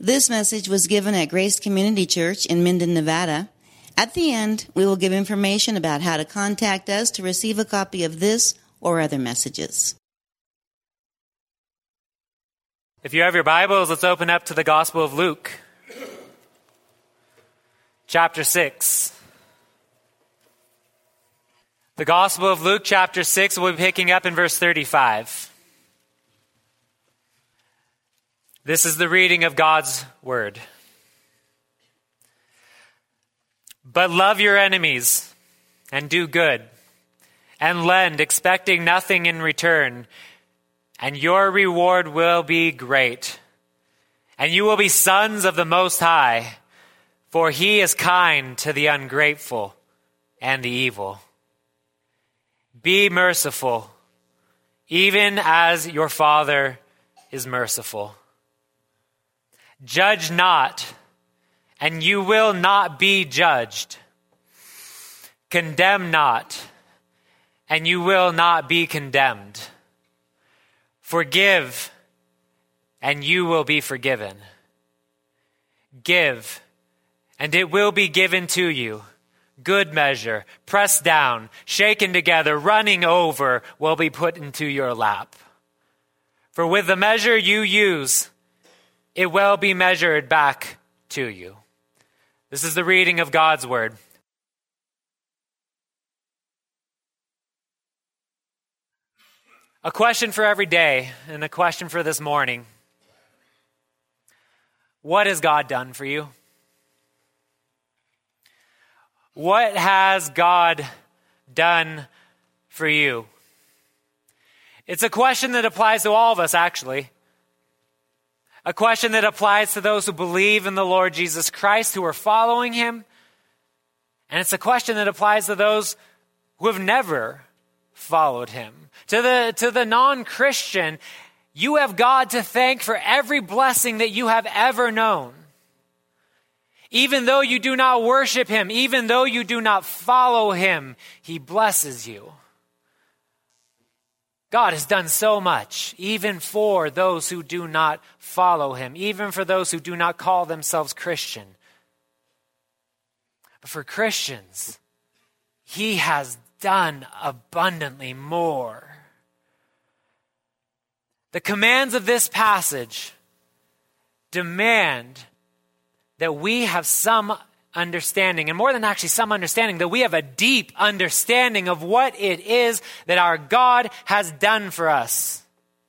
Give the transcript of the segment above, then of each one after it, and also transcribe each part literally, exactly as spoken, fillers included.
This message was given at Grace Community Church in Minden, Nevada. At the end, we will give information about how to contact us to receive a copy of this or other messages. If you have your Bibles, let's open up to the Gospel of Luke, chapter six. The Gospel of Luke, chapter six, we'll be picking up in verse thirty-five. This is the reading of God's Word. But love your enemies, and do good, and lend, expecting nothing in return, and your reward will be great. And you will be sons of the Most High, for he is kind to the ungrateful and the evil. Be merciful, even as your Father is merciful. Judge not, and you will not be judged. Condemn not, and you will not be condemned. Forgive, and you will be forgiven. Give, and it will be given to you. Good measure, pressed down, shaken together, running over, will be put into your lap. For with the measure you use, it will be measured back to you. This is the reading of God's Word. A question for every day and a question for this morning. What has God done for you? What has God done for you? It's a question that applies to all of us, actually. A question that applies to those who believe in the Lord Jesus Christ, who are following him. And it's a question that applies to those who have never followed him. To the, to the non-Christian, you have God to thank for every blessing that you have ever known. Even though you do not worship him, even though you do not follow him, he blesses you. God has done so much, even for those who do not follow him, even for those who do not call themselves Christian. But for Christians, he has done abundantly more. The commands of this passage demand that we have some understanding, and more than actually some understanding, that we have a deep understanding of what it is that our God has done for us.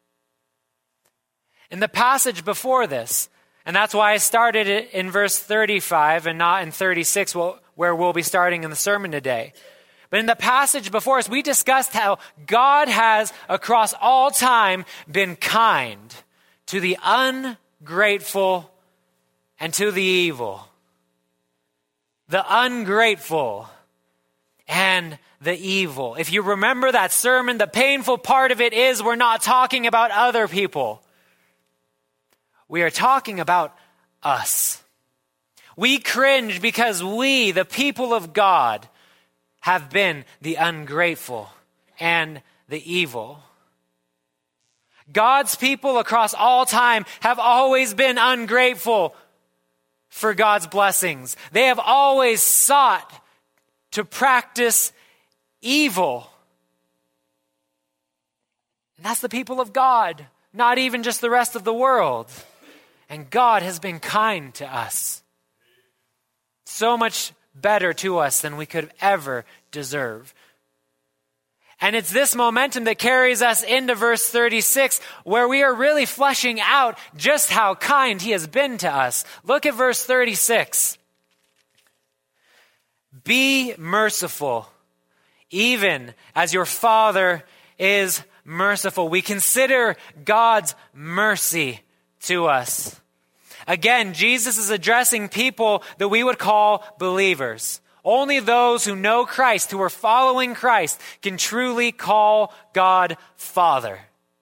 In the passage before this, and that's why I started it in verse thirty-five and not in thirty-six, where we'll be starting in the sermon today. But in the passage before us, we discussed how God has, across all time, been kind to the ungrateful and to the evil. The ungrateful and the evil. If you remember that sermon, the painful part of it is we're not talking about other people. We are talking about us. We cringe because we, the people of God, have been the ungrateful and the evil. God's people across all time have always been ungrateful for God's blessings. They have always sought to practice evil. And that's the people of God, not even just the rest of the world. And God has been kind to us. So much better to us than we could ever deserve. And it's this momentum that carries us into verse thirty-six, where we are really fleshing out just how kind he has been to us. Look at verse thirty-six. Be merciful, even as your Father is merciful. We consider God's mercy to us. Again, Jesus is addressing people that we would call believers. Only those who know Christ, who are following Christ, can truly call God Father.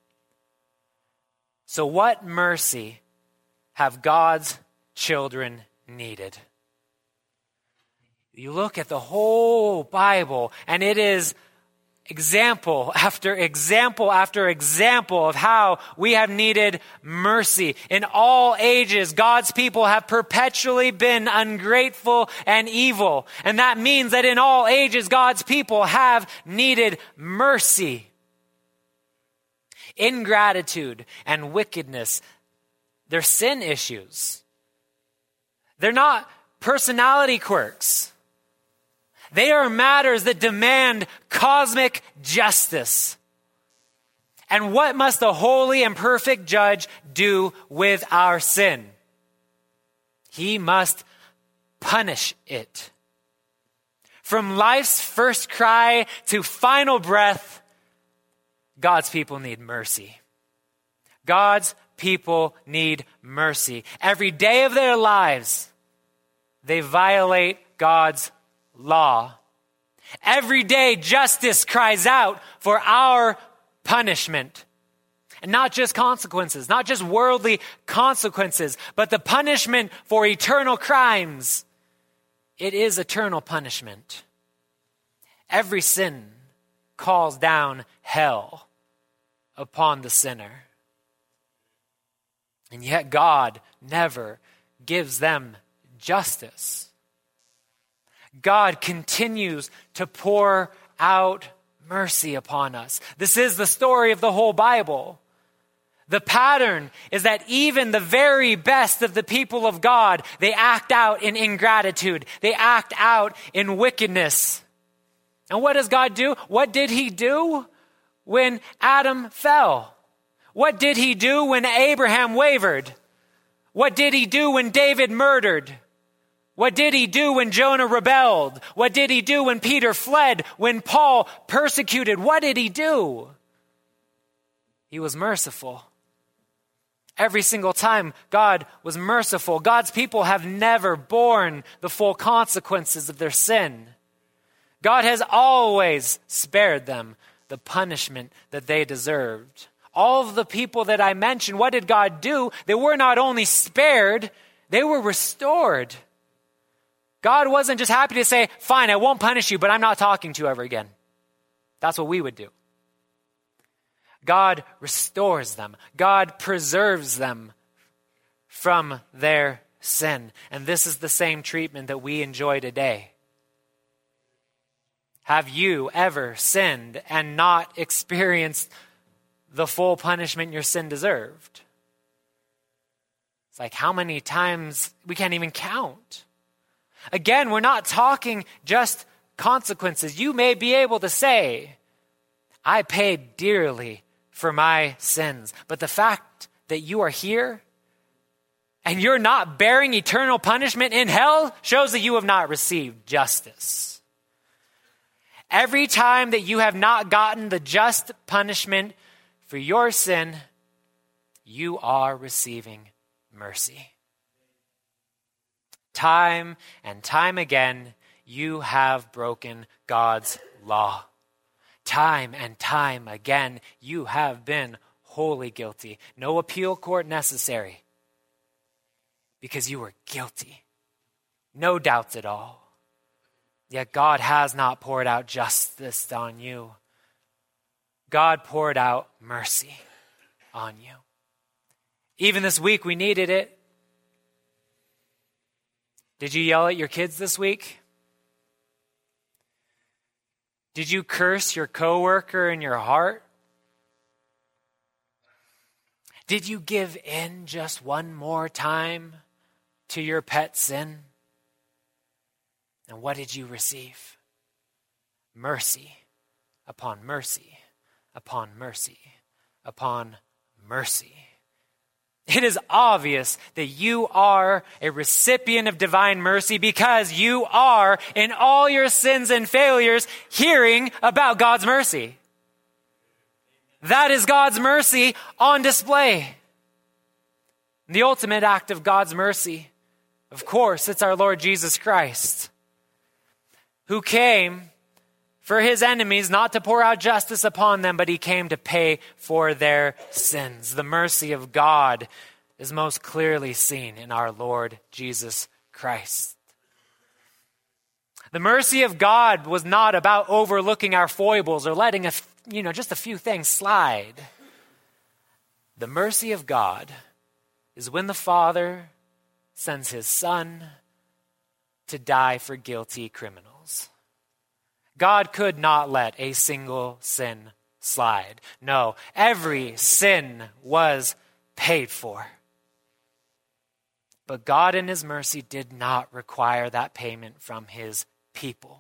So what mercy have God's children needed? You look at the whole Bible, and it is example after example after example of how we have needed mercy. In all ages, God's people have perpetually been ungrateful and evil. And that means that in all ages, God's people have needed mercy. Ingratitude and wickedness, they're sin issues. They're not personality quirks. They are matters that demand cosmic justice. And what must the holy and perfect judge do with our sin? He must punish it. From life's first cry to final breath, God's people need mercy. God's people need mercy. Every day of their lives, they violate God's law. Every day, justice cries out for our punishment. And not just consequences, not just worldly consequences, but the punishment for eternal crimes. It is eternal punishment. Every sin calls down hell upon the sinner. And yet God never gives them justice. God continues to pour out mercy upon us. This is the story of the whole Bible. The pattern is that even the very best of the people of God, they act out in ingratitude. They act out in wickedness. And what does God do? What did he do when Adam fell? What did he do when Abraham wavered? What did he do when David murdered? What did he do when Jonah rebelled? What did he do when Peter fled? When Paul persecuted? What did he do? He was merciful. Every single time God was merciful. God's people have never borne the full consequences of their sin. God has always spared them the punishment that they deserved. All of the people that I mentioned, what did God do? They were not only spared, they were restored. God wasn't just happy to say, fine, I won't punish you, but I'm not talking to you ever again. That's what we would do. God restores them. God preserves them from their sin. And this is the same treatment that we enjoy today. Have you ever sinned and not experienced the full punishment your sin deserved? It's like how many times we can't even count. Again, we're not talking just consequences. You may be able to say, I paid dearly for my sins. But the fact that you are here and you're not bearing eternal punishment in hell shows that you have not received justice. Every time that you have not gotten the just punishment for your sin, you are receiving mercy. Time and time again, you have broken God's law. Time and time again, you have been wholly guilty. No appeal court necessary because you were guilty. No doubts at all. Yet God has not poured out justice on you. God poured out mercy on you. Even this week, we needed it. Did you yell at your kids this week? Did you curse your coworker in your heart? Did you give in just one more time to your pet sin? And what did you receive? Mercy upon mercy upon mercy upon mercy. It is obvious that you are a recipient of divine mercy because you are, in all your sins and failures, hearing about God's mercy. That is God's mercy on display. The ultimate act of God's mercy, of course, it's our Lord Jesus Christ, who came for his enemies, not to pour out justice upon them, but he came to pay for their sins. The mercy of God is most clearly seen in our Lord Jesus Christ. The mercy of God was not about overlooking our foibles or letting a, you know, just a few things slide. The mercy of God is when the Father sends his Son to die for guilty criminals. God could not let a single sin slide. No, every sin was paid for. But God in his mercy did not require that payment from his people.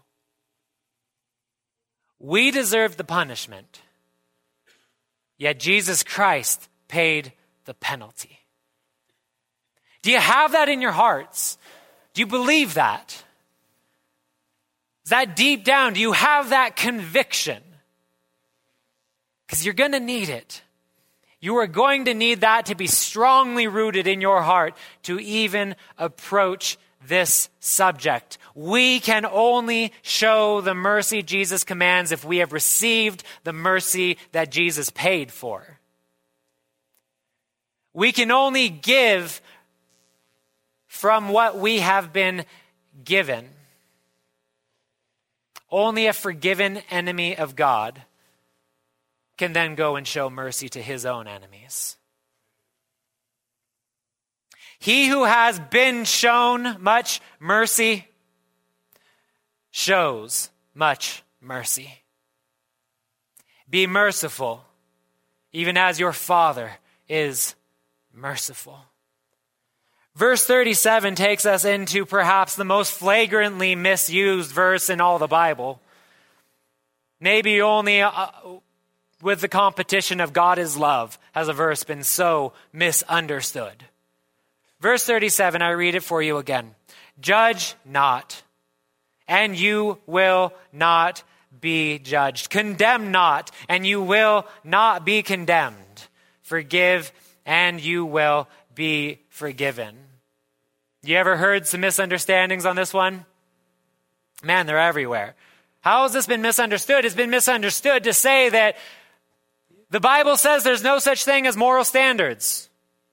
We deserved the punishment, yet Jesus Christ paid the penalty. Do you have that in your hearts? Do you believe that? Is that deep down? Do you have that conviction? Because you're going to need it. You are going to need that to be strongly rooted in your heart to even approach this subject. We can only show the mercy Jesus commands if we have received the mercy that Jesus paid for. We can only give from what we have been given. Only a forgiven enemy of God can then go and show mercy to his own enemies. He who has been shown much mercy shows much mercy. Be merciful, even as your Father is merciful. Verse thirty-seven takes us into perhaps the most flagrantly misused verse in all the Bible. Maybe only uh, with the competition of God is love has a verse been so misunderstood. Verse thirty-seven, I read it for you again. Judge not, and you will not be judged. Condemn not, and you will not be condemned. Forgive, and you will be forgiven. You ever heard some misunderstandings on this one? Man, they're everywhere. How has this been misunderstood? It's been misunderstood to say that the Bible says there's no such thing as moral standards.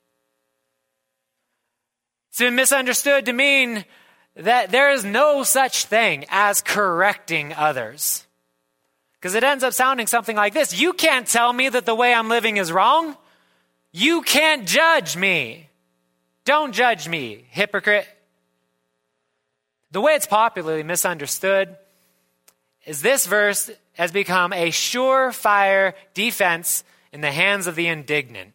It's been misunderstood to mean that there is no such thing as correcting others. Because it ends up sounding something like this. You can't tell me that the way I'm living is wrong. You can't judge me. Don't judge me, hypocrite. The way it's popularly misunderstood is this verse has become a surefire defense in the hands of the indignant.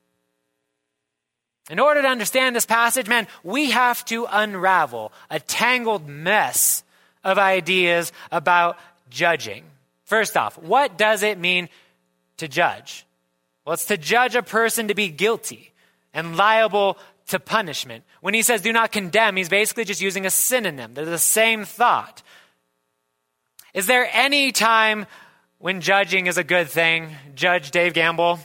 In order to understand this passage, man, we have to unravel a tangled mess of ideas about judging. First off, what does it mean to judge? Well, it's to judge a person to be guilty and liable to punishment. When he says do not condemn, he's basically just using a synonym. They're the same thought. Is there any time when judging is a good thing, Judge Dave Gamble?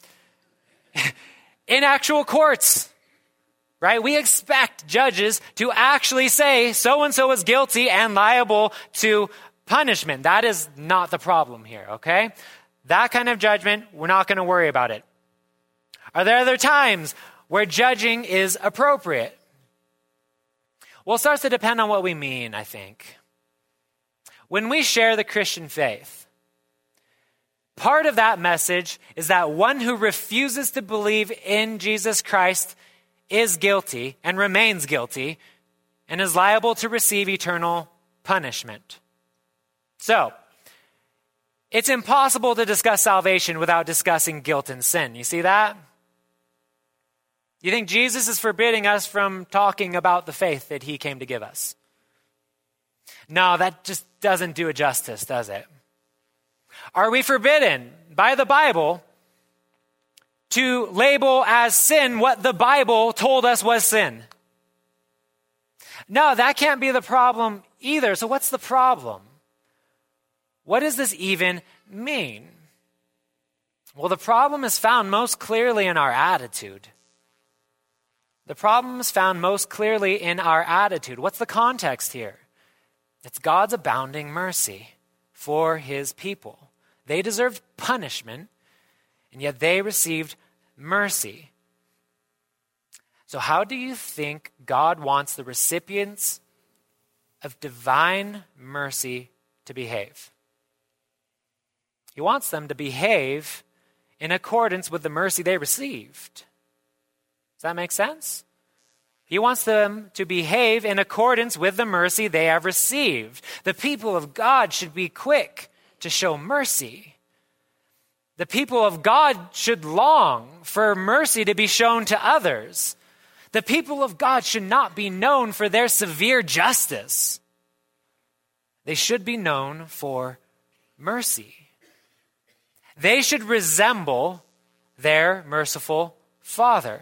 In actual courts, right? We expect judges to actually say so-and-so is guilty and liable to punishment. That is not the problem here, okay? That kind of judgment, we're not going to worry about it. Are there other times where judging is appropriate? Well, it starts to depend on what we mean, I think. When we share the Christian faith, part of that message is that one who refuses to believe in Jesus Christ is guilty and remains guilty and is liable to receive eternal punishment. So, it's impossible to discuss salvation without discussing guilt and sin. You see that? You think Jesus is forbidding us from talking about the faith that he came to give us? No, that just doesn't do it justice, does it? Are we forbidden by the Bible to label as sin what the Bible told us was sin? No, that can't be the problem either. So what's the problem? What does this even mean? Well, the problem is found most clearly in our attitude. The problem is found most clearly in our attitude. What's the context here? It's God's abounding mercy for his people. They deserved punishment, and yet they received mercy. So how do you think God wants the recipients of divine mercy to behave. He wants them to behave in accordance with the mercy they received. Does that make sense? He wants them to behave in accordance with the mercy they have received. The people of God should be quick to show mercy. The people of God should long for mercy to be shown to others. The people of God should not be known for their severe justice. They should be known for mercy. They should resemble their merciful Father.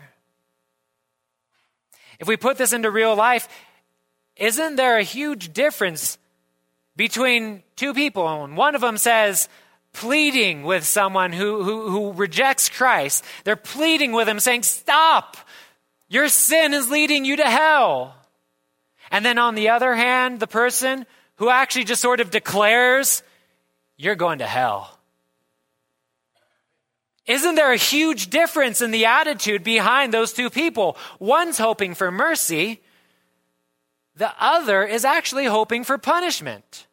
If we put this into real life, isn't there a huge difference between two people? And one of them says, pleading with someone who, who, who rejects Christ. They're pleading with him, saying, stop! Your sin is leading you to hell. And then on the other hand, the person who actually just sort of declares, you're going to hell. Isn't there a huge difference in the attitude behind those two people? One's hoping for mercy. The other is actually hoping for punishment.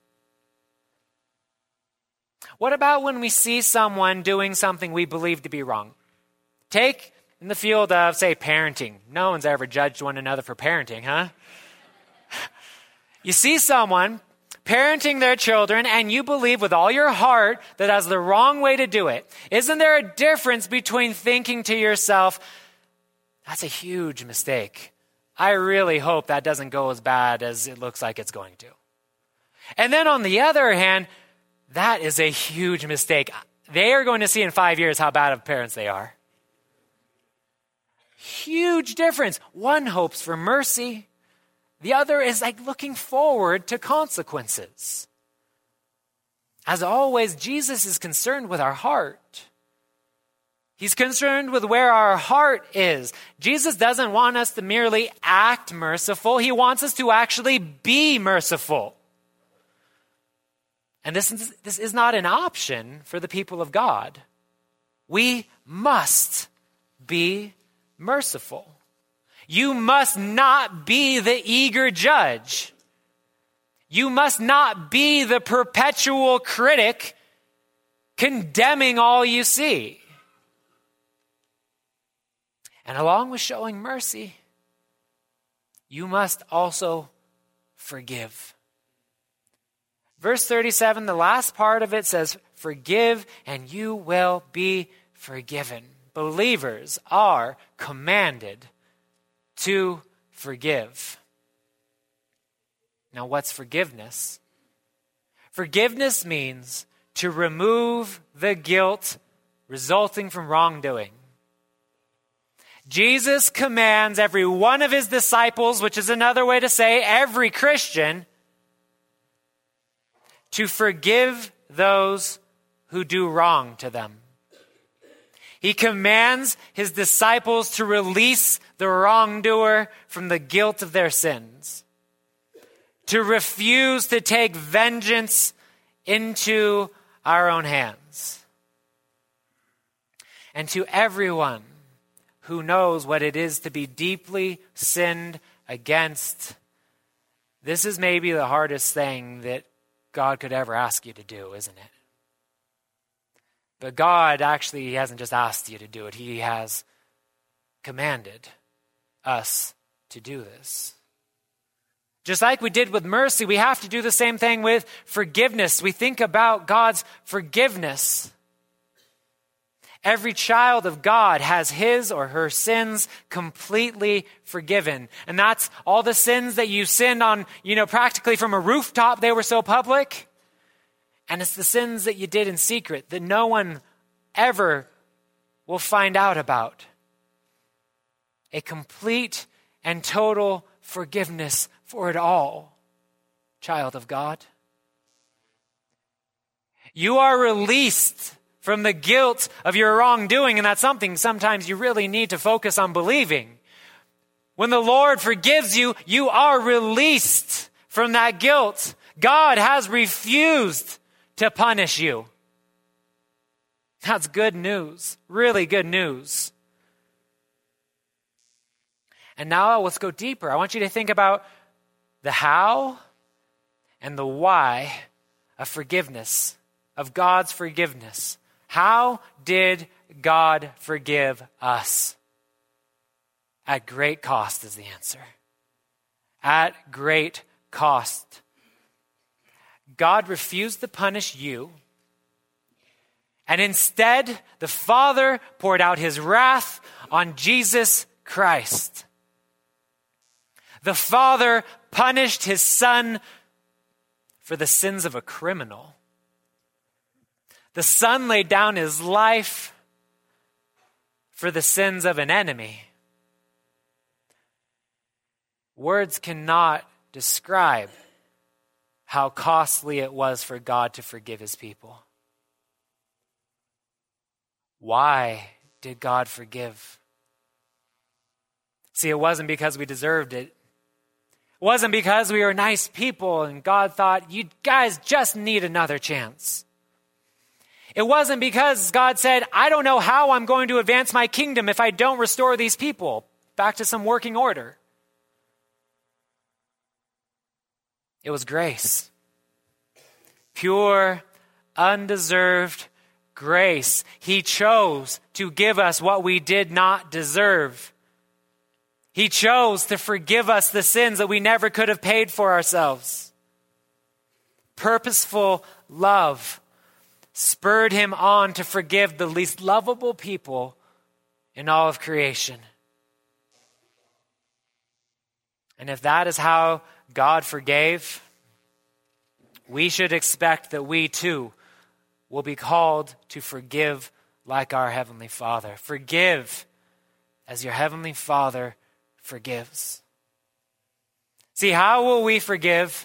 What about when we see someone doing something we believe to be wrong? Take in the field of, say, parenting. No one's ever judged one another for parenting, huh? You see someone parenting their children, and you believe with all your heart that that's the wrong way to do it. Isn't there a difference between thinking to yourself, that's a huge mistake. I really hope that doesn't go as bad as it looks like it's going to. And then on the other hand, that is a huge mistake. They are going to see in five years how bad of parents they are. Huge difference. One hopes for mercy. The other is like looking forward to consequences. As always, Jesus is concerned with our heart. He's concerned with where our heart is. Jesus doesn't want us to merely act merciful. He wants us to actually be merciful. And this is, this is not an option for the people of God. We must be merciful. You must not be the eager judge. You must not be the perpetual critic condemning all you see. And along with showing mercy, you must also forgive. Verse thirty-seven, the last part of it says, forgive and you will be forgiven. Believers are commanded to forgive. Now, what's forgiveness? Forgiveness means to remove the guilt resulting from wrongdoing. Jesus commands every one of his disciples, which is another way to say every Christian, to forgive those who do wrong to them. He commands his disciples to release the wrongdoer from the guilt of their sins, to refuse to take vengeance into our own hands. And to everyone who knows what it is to be deeply sinned against, this is maybe the hardest thing that God could ever ask you to do, isn't it? But God actually he hasn't just asked you to do it. He has commanded us to do this. Just like we did with mercy, we have to do the same thing with forgiveness. We think about God's forgiveness. Every child of God has his or her sins completely forgiven. And that's all the sins that you sinned on, you know, practically from a rooftop. They were so public. And it's the sins that you did in secret that no one ever will find out about. A complete and total forgiveness for it all, child of God. You are released from the guilt of your wrongdoing, and that's something sometimes you really need to focus on believing. When the Lord forgives you, you are released from that guilt. God has refused to punish you. That's good news, really good news. And now let's go deeper. I want you to think about the how and the why of forgiveness, of God's forgiveness. How did God forgive us? At great cost is the answer. At great cost. God refused to punish you, and instead the Father poured out his wrath on Jesus Christ. The Father punished his Son for the sins of a criminal. The Son laid down his life for the sins of an enemy. Words cannot describe how costly it was for God to forgive his people. Why did God forgive? See, it wasn't because we deserved it. It wasn't because we were nice people and God thought, you guys just need another chance. It wasn't because God said, I don't know how I'm going to advance my kingdom if I don't restore these people back to some working order. It was grace. Pure, undeserved grace. He chose to give us what we did not deserve. He chose to forgive us the sins that we never could have paid for ourselves. Purposeful love spurred him on to forgive the least lovable people in all of creation. And if that is how God forgave, we should expect that we too will be called to forgive like our Heavenly Father. Forgive as your Heavenly Father forgives. See, how will we forgive?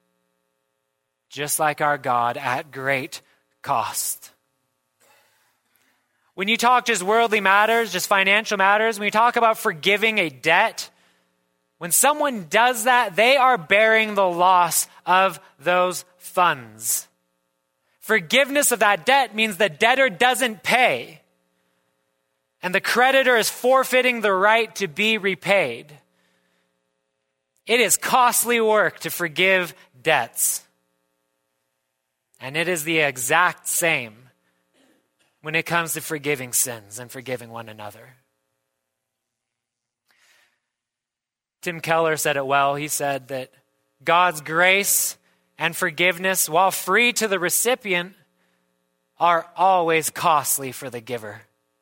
Just like our God, at great cost. When you talk just worldly matters, just financial matters, when you talk about forgiving a debt, when someone does that, they are bearing the loss of those funds. Forgiveness of that debt means the debtor doesn't pay, and the creditor is forfeiting the right to be repaid. It is costly work to forgive debts. And it is the exact same when it comes to forgiving sins and forgiving one another. Tim Keller said it well. He said that God's grace and forgiveness, while free to the recipient, are always costly for the giver.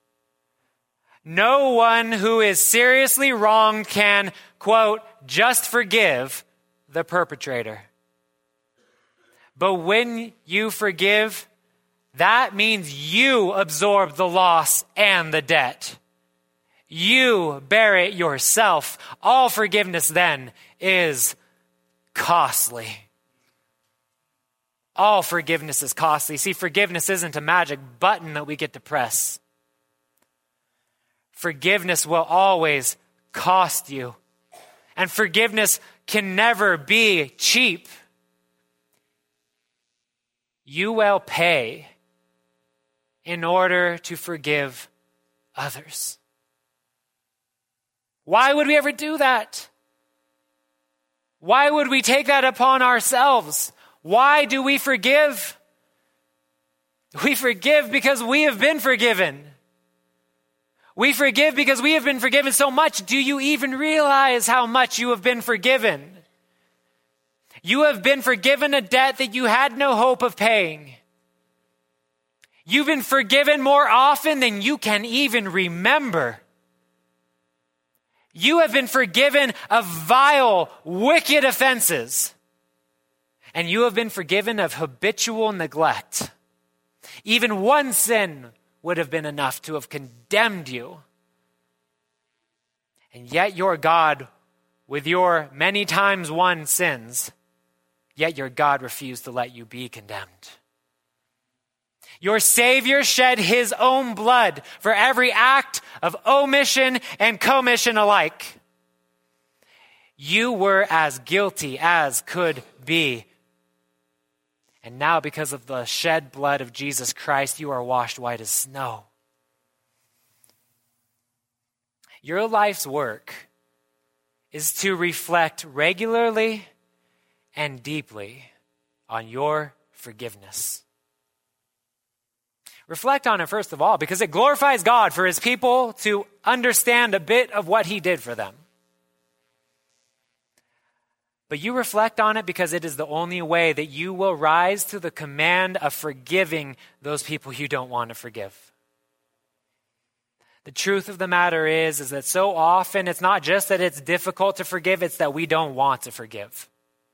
No one who is seriously wronged can, quote, just forgive the perpetrator. But when you forgive, that means you absorb the loss and the debt. You bear it yourself. All forgiveness then is costly. All forgiveness is costly. See, forgiveness isn't a magic button that we get to press. Forgiveness will always cost you. And forgiveness can never be cheap. You will pay in order to forgive others. Why would we ever do that? Why would we take that upon ourselves? Why do we forgive? We forgive because we have been forgiven. We forgive because we have been forgiven so much. Do you even realize how much you have been forgiven? You have been forgiven a debt that you had no hope of paying. You've been forgiven more often than you can even remember. You have been forgiven of vile, wicked offenses. And you have been forgiven of habitual neglect. Even one sin would have been enough to have condemned you. And yet your God, with your many times one sins, yet your God refused to let you be condemned. Your Savior shed his own blood for every act of omission and commission alike. You were as guilty as could be. And now, because of the shed blood of Jesus Christ, you are washed white as snow. Your life's work is to reflect regularly and deeply on your forgiveness. Reflect on it first of all, because it glorifies God for his people to understand a bit of what he did for them. But you reflect on it because it is the only way that you will rise to the command of forgiving those people you don't want to forgive. The truth of the matter is, is that so often it's not just that it's difficult to forgive, it's that we don't want to forgive.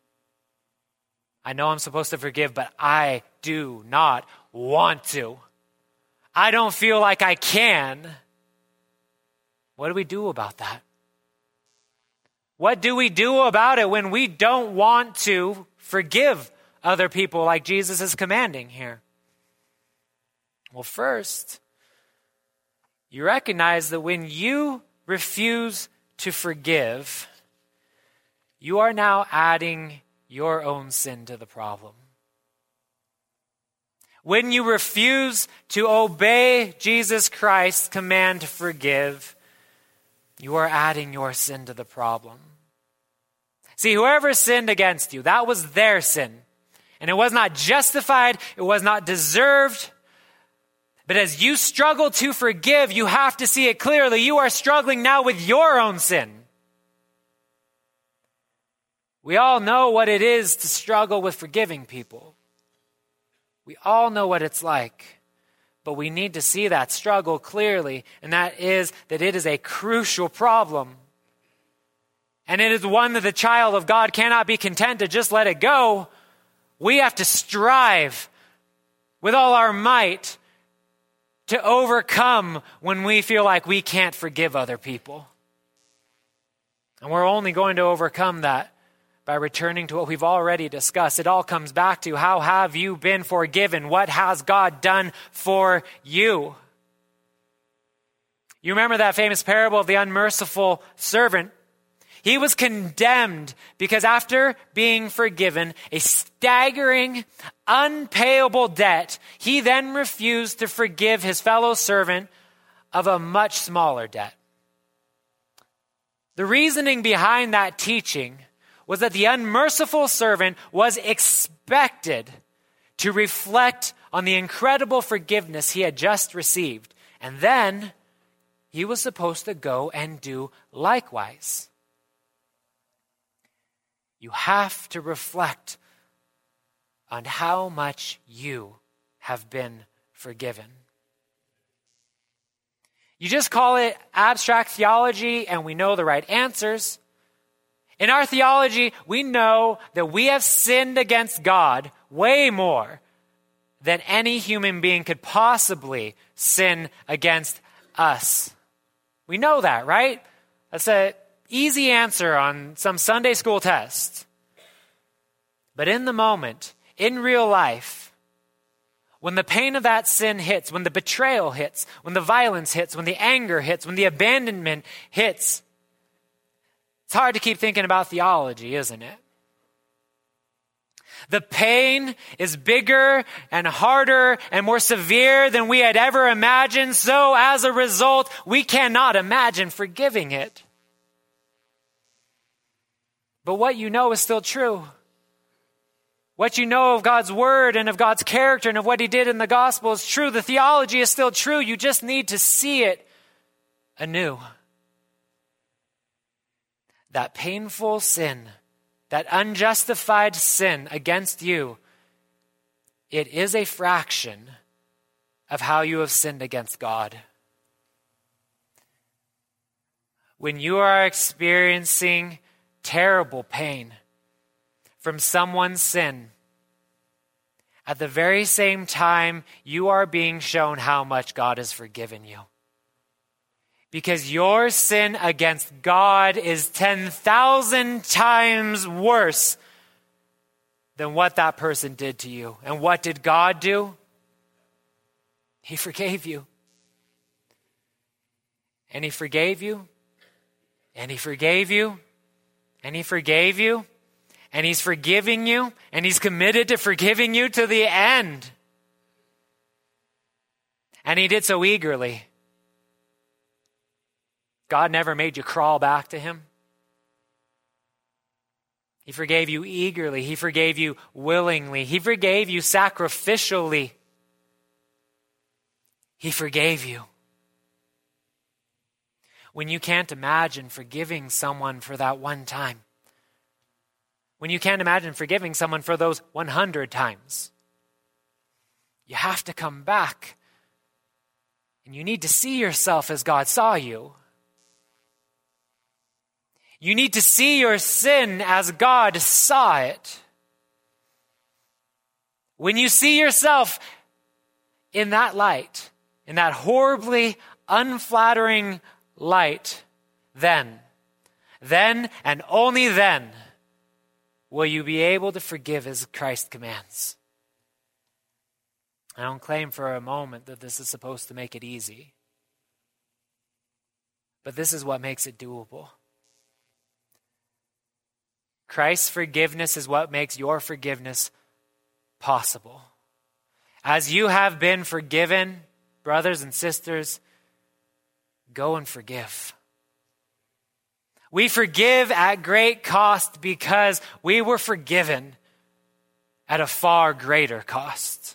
I know I'm supposed to forgive, but I do not want to. I don't feel like I can. What do we do about that? What do we do about it when we don't want to forgive other people like Jesus is commanding here? Well, first, you recognize that when you refuse to forgive, you are now adding your own sin to the problem. When you refuse to obey Jesus Christ's command to forgive, you are adding your sin to the problem. See, whoever sinned against you, that was their sin. And it was not justified, it was not deserved. But as you struggle to forgive, you have to see it clearly. You are struggling now with your own sin. We all know what it is to struggle with forgiving people. We all know what it's like. But we need to see that struggle clearly, and that is that it is a crucial problem. And it is one that the child of God cannot be content to just let it go. We have to strive with all our might to overcome when we feel like we can't forgive other people. And we're only going to overcome that by returning to what we've already discussed. It all comes back to, how have you been forgiven? What has God done for you? You remember that famous parable of the unmerciful servant? He was condemned because after being forgiven a staggering, unpayable debt, he then refused to forgive his fellow servant of a much smaller debt. The reasoning behind that teaching was that the unmerciful servant was expected to reflect on the incredible forgiveness he had just received, and then he was supposed to go and do likewise. You have to reflect on how much you have been forgiven. You just call it abstract theology and we know the right answers. In our theology, we know that we have sinned against God way more than any human being could possibly sin against us. We know that, right? That's an easy answer on some Sunday school test. But in the moment, in real life, when the pain of that sin hits, when the betrayal hits, when the violence hits, when the anger hits, when the abandonment hits, it's hard to keep thinking about theology, isn't it? The pain is bigger and harder and more severe than we had ever imagined. So as a result, we cannot imagine forgiving it. But what you know is still true. What you know of God's word and of God's character and of what he did in the gospel is true. The theology is still true. You just need to see it anew. That painful sin, that unjustified sin against you, it is a fraction of how you have sinned against God. When you are experiencing terrible pain from someone's sin, at the very same time you are being shown how much God has forgiven you. Because your sin against God is ten thousand times worse than what that person did to you. And what did God do? He forgave you. And he forgave you. And he forgave you. And he forgave you. And he's forgiving you. And he's committed to forgiving you to the end. And he did so eagerly. God never made you crawl back to him. He forgave you eagerly. He forgave you willingly. He forgave you sacrificially. He forgave you. When you can't imagine forgiving someone for that one time, when you can't imagine forgiving someone for those one hundred times, you have to come back and you need to see yourself as God saw you. You need to see your sin as God saw it. When you see yourself in that light, in that horribly unflattering light, then, then and only then will you be able to forgive as Christ commands. I don't claim for a moment that this is supposed to make it easy, but this is what makes it doable. Christ's forgiveness is what makes your forgiveness possible. As you have been forgiven, brothers and sisters, go and forgive. We forgive at great cost because we were forgiven at a far greater cost.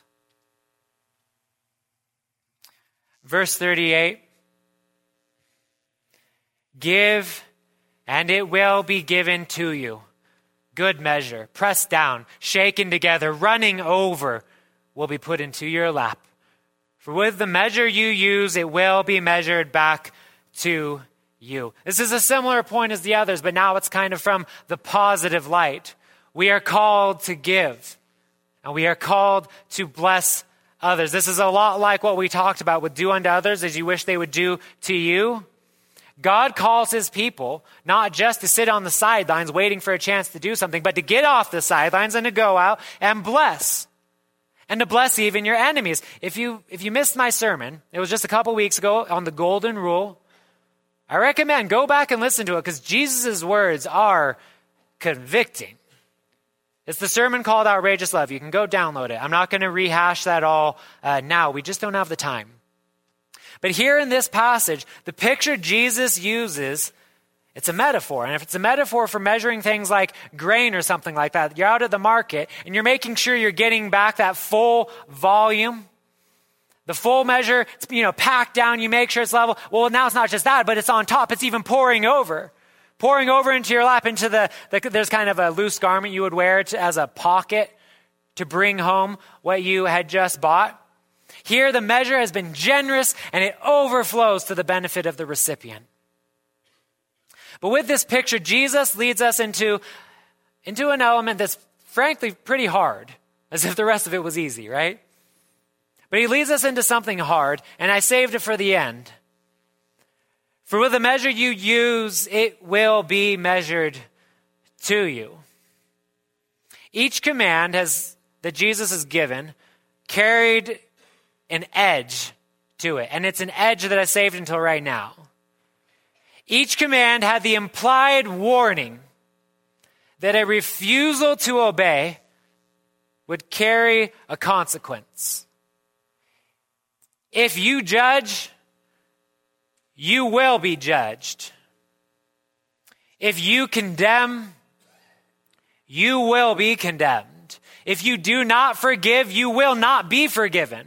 Verse thirty-eight, give and it will be given to you. Good measure, pressed down, shaken together, running over, will be put into your lap. For with the measure you use, it will be measured back to you. This is a similar point as the others, but now it's kind of from the positive light. We are called to give, and we are called to bless others. This is a lot like what we talked about with do unto others as you wish they would do to you. God calls his people not just to sit on the sidelines waiting for a chance to do something, but to get off the sidelines and to go out and bless. And to bless even your enemies. If you if you missed my sermon, it was just a couple weeks ago on the golden rule. I recommend go back and listen to it because Jesus' words are convicting. It's the sermon called Outrageous Love. You can go download it. I'm not going to rehash that all uh, now. We just don't have the time. But here in this passage, the picture Jesus uses, it's a metaphor. And if it's a metaphor for measuring things like grain or something like that, you're out at the market and you're making sure you're getting back that full volume, the full measure, it's, you know, packed down, you make sure it's level. Well, now it's not just that, but it's on top. It's even pouring over. Pouring over into your lap, into the, the there's kind of a loose garment you would wear to, as a pocket to bring home what you had just bought. Here, the measure has been generous and it overflows to the benefit of the recipient. But with this picture, Jesus leads us into, into an element that's frankly pretty hard, as if the rest of it was easy, right? But he leads us into something hard, and I saved it for the end. For with the measure you use, it will be measured to you. Each command has that Jesus has given carried an edge to it. And it's an edge that I saved until right now. Each command had the implied warning that a refusal to obey would carry a consequence. If you judge, you will be judged. If you condemn, you will be condemned. If you do not forgive, you will not be forgiven.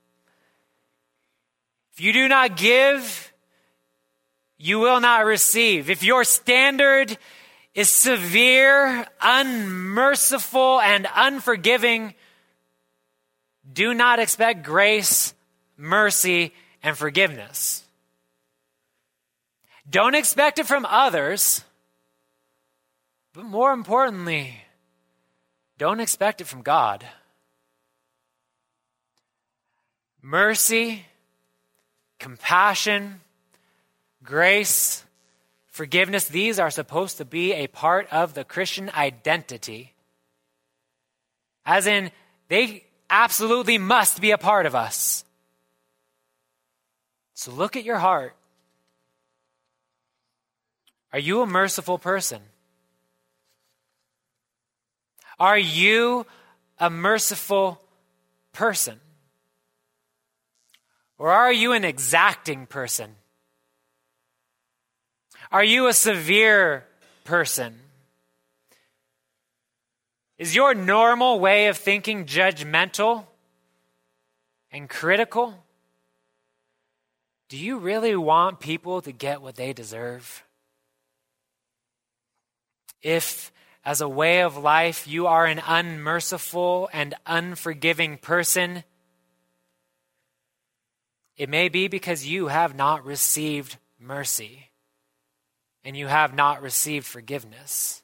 If you do not give, you will not receive. If your standard is severe, unmerciful, and unforgiving, do not expect grace, mercy, and forgiveness. Don't expect it from others, but more importantly, don't expect it from God. Mercy, compassion, grace, forgiveness, these are supposed to be a part of the Christian identity. As in, they absolutely must be a part of us. So look at your heart. Are you a merciful person? Are you a merciful person? Or are you an exacting person? Are you a severe person? Is your normal way of thinking judgmental and critical? Do you really want people to get what they deserve? If, as a way of life, you are an unmerciful and unforgiving person, it may be because you have not received mercy and you have not received forgiveness.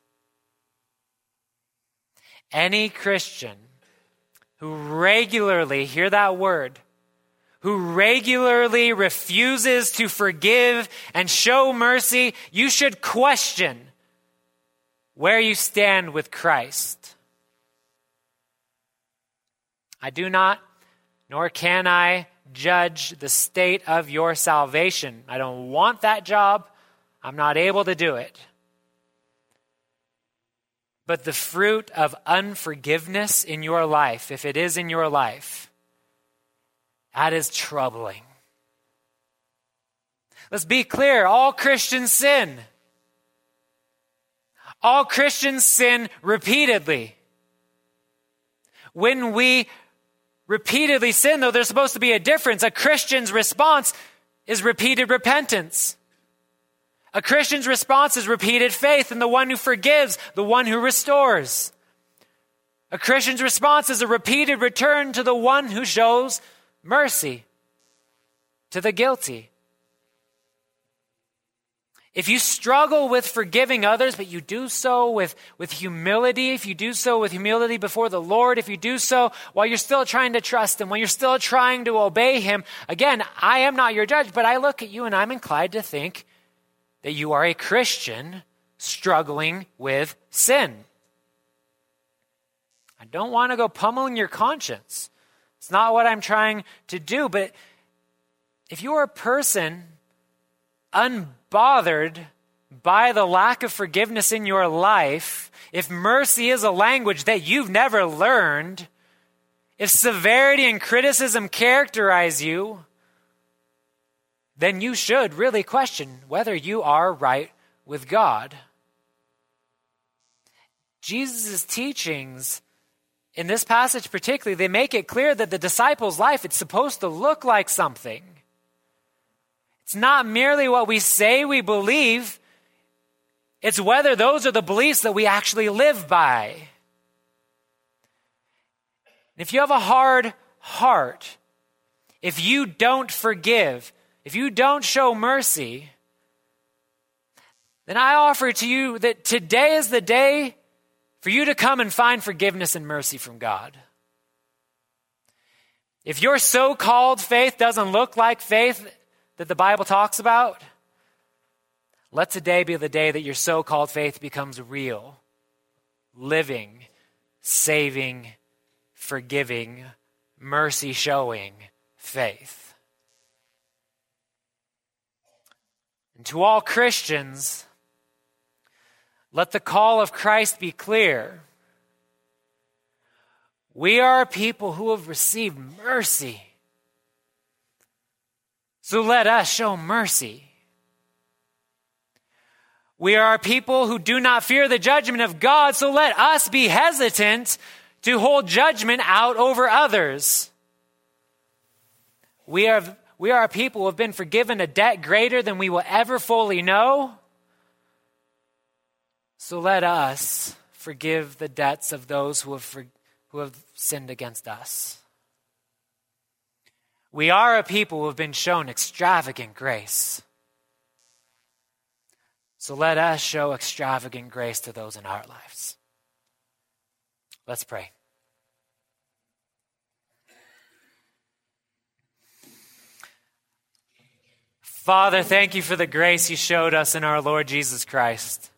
Any Christian who regularly, hear that word, who regularly refuses to forgive and show mercy, you should question where you stand with Christ. I do not, nor can I, judge the state of your salvation. I don't want that job. I'm not able to do it. But the fruit of unforgiveness in your life, if it is in your life, that is troubling. Let's be clear, all Christians sin. All Christians sin repeatedly. When we repeatedly sin, though, there's supposed to be a difference. A Christian's response is repeated repentance. A Christian's response is repeated faith in the one who forgives, the one who restores. A Christian's response is a repeated return to the one who shows mercy to the guilty. If you struggle with forgiving others, but you do so with, with humility, if you do so with humility before the Lord, if you do so while you're still trying to trust Him, while you're still trying to obey Him, again, I am not your judge, but I look at you and I'm inclined to think that you are a Christian struggling with sin. I don't want to go pummeling your conscience. It's not what I'm trying to do, but if you are a person unbothered by the lack of forgiveness in your life, if mercy is a language that you've never learned, if severity and criticism characterize you, then you should really question whether you are right with God. Jesus' teachings in this passage particularly, they make it clear that the disciples' life, it's supposed to look like something. It's not merely what we say we believe, it's whether those are the beliefs that we actually live by. If you have a hard heart, if you don't forgive, if you don't show mercy, then I offer to you that today is the day for you to come and find forgiveness and mercy from God. If your so-called faith doesn't look like faith that the Bible talks about, let today be the day that your so-called faith becomes real, living, saving, forgiving, mercy-showing faith. And to all Christians, let the call of Christ be clear. We are a people who have received mercy. So let us show mercy. We are a people who do not fear the judgment of God, so let us be hesitant to hold judgment out over others. We are, we are a people who have been forgiven a debt greater than we will ever fully know. So let us forgive the debts of those who have, for, who have sinned against us. We are a people who have been shown extravagant grace. So let us show extravagant grace to those in our lives. Let's pray. Father, thank you for the grace you showed us in our Lord Jesus Christ.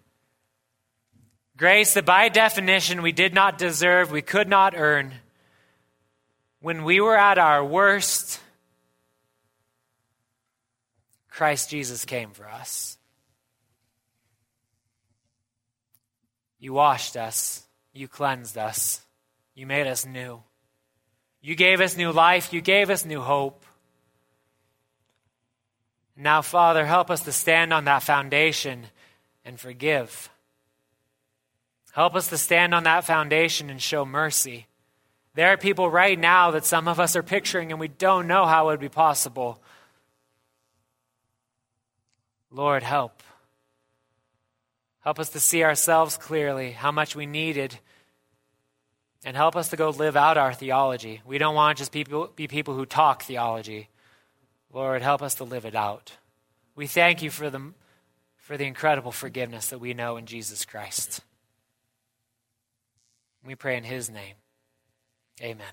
Grace that by definition we did not deserve, we could not earn. When we were at our worst, Christ Jesus came for us. You washed us. You cleansed us. You made us new. You gave us new life. You gave us new hope. Now, Father, help us to stand on that foundation and forgive. Help us to stand on that foundation and show mercy. There are people right now that some of us are picturing and we don't know how it would be possible. Lord, help. Help us to see ourselves clearly, how much we needed, and help us to go live out our theology. We don't want to just people, be people who talk theology. Lord, help us to live it out. We thank you for the, for the incredible forgiveness that we know in Jesus Christ. We pray in his name. Amen.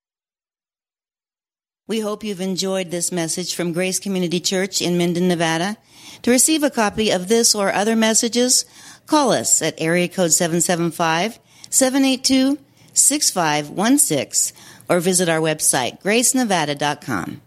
We hope you've enjoyed this message from Grace Community Church in Minden, Nevada. To receive a copy of this or other messages, call us at area code seven seven five, seven eight two, six five one six or visit our website, grace nevada dot com.